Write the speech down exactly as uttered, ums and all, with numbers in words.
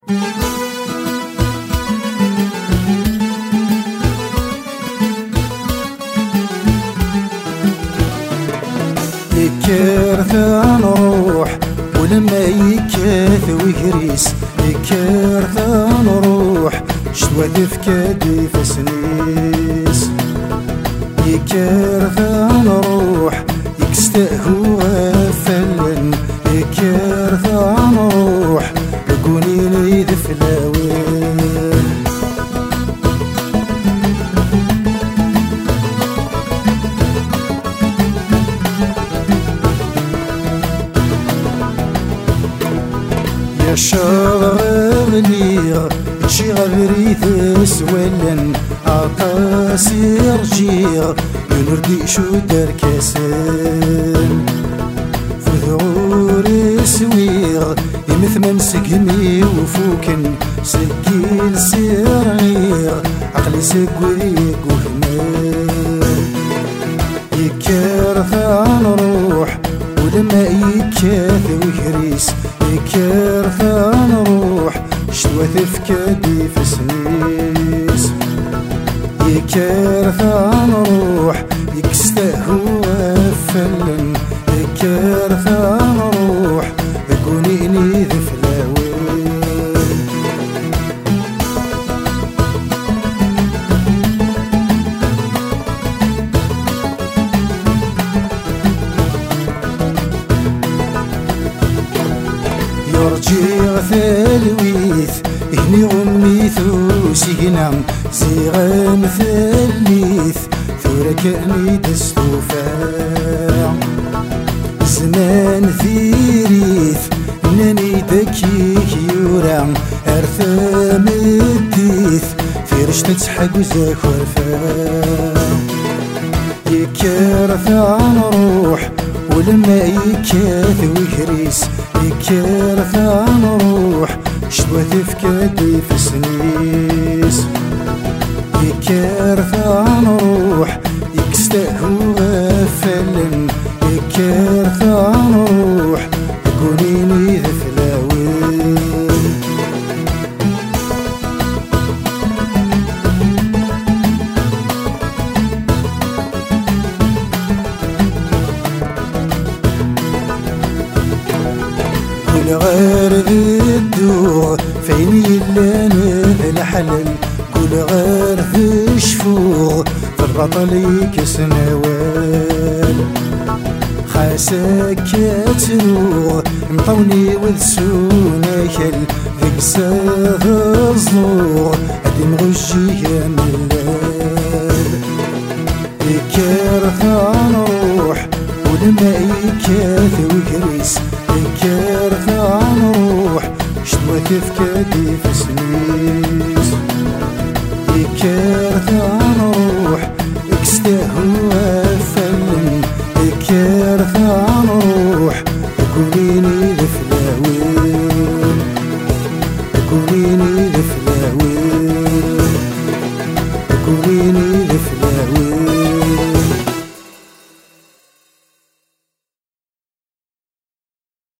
يكرث نروح ولما يكاث ويهريس، يكرث نروح شتوى تفكادي فسنيس، يكرث نروح يكستهو غفلن، يكرث نروح يقونيني ذفلاوين. يا شغلي شي غبريث سولن عطاس يرجيغ ينردي شو دركسن فذعور سويغ يمثمن سقمي وفوكن سكيل سيرغيغ عقلي سقويق وهمان. يكرث نروح ولما يكاث ويهريس، يكرث نروح شتوى تفكادي فسنيس، يكرث نروح يكستهو فلن، يكرث نروح يقونيني ذفلاوين. يرجع ثلويث هني غميث وسينا زيغان ثليث ثورة كأني دستوفا زمان ثيريث ناني دكيك يورا أرثام الديث فرش تتحق وزاكور فا. يكرث نروح ولما يكاث ويهريس، يكرث نروح شتوى تفكادي فسنيس، يكرث نروح يكستهو غفلن، يكرث نروح يقونيني ذفلاوين. كل غير ذي الدور فين يلان الحلل، كل غير ذي الشفور في البطل كسنوال خاسك تروح مطوني وذسوناكل ذيك ساغ الزنور هدي مغجي يا ملال. يكرث نروح ولما يكاث ويهريس، يكرث نروح شتوى تفكادي فسنيس.